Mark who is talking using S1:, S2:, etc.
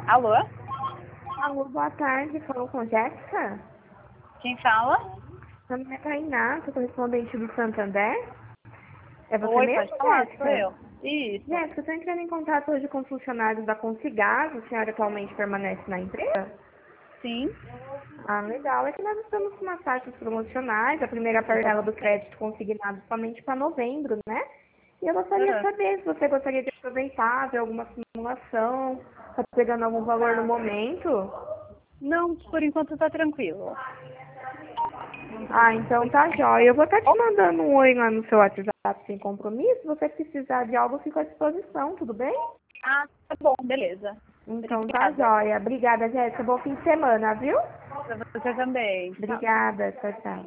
S1: Alô?
S2: Alô, boa tarde. Falou com Jéssica?
S1: Quem fala?
S2: Meu nome é Tainá, sou correspondente do Santander. É você
S1: Oi, pode
S2: mesmo,
S1: falar, sou
S2: Jéssica?
S1: eu. Isso.
S2: Jéssica, eu estou entrando em contato hoje com funcionários da Consigás. A senhora atualmente permanece na empresa?
S1: Sim.
S2: Ah, legal. É que nós estamos com umas taxas promocionais. A primeira parcela do crédito consignado somente para novembro, né? E eu gostaria de
S1: Uhum.
S2: saber se você gostaria de aproveitar, ver alguma simulação, está pegando algum valor no momento.
S1: Não, por enquanto tá tranquilo.
S2: Ah, então tá jóia. Eu vou estar te mandando um oi lá no seu WhatsApp sem compromisso. Se você precisar de algo, eu fico à disposição, tudo bem?
S1: Ah, tá bom, beleza.
S2: Então tá
S1: Obrigada.
S2: jóia. Obrigada, Jéssica. Bom fim de semana, viu?
S1: Pra você também. Tchau.
S2: Obrigada. Tchau, tchau.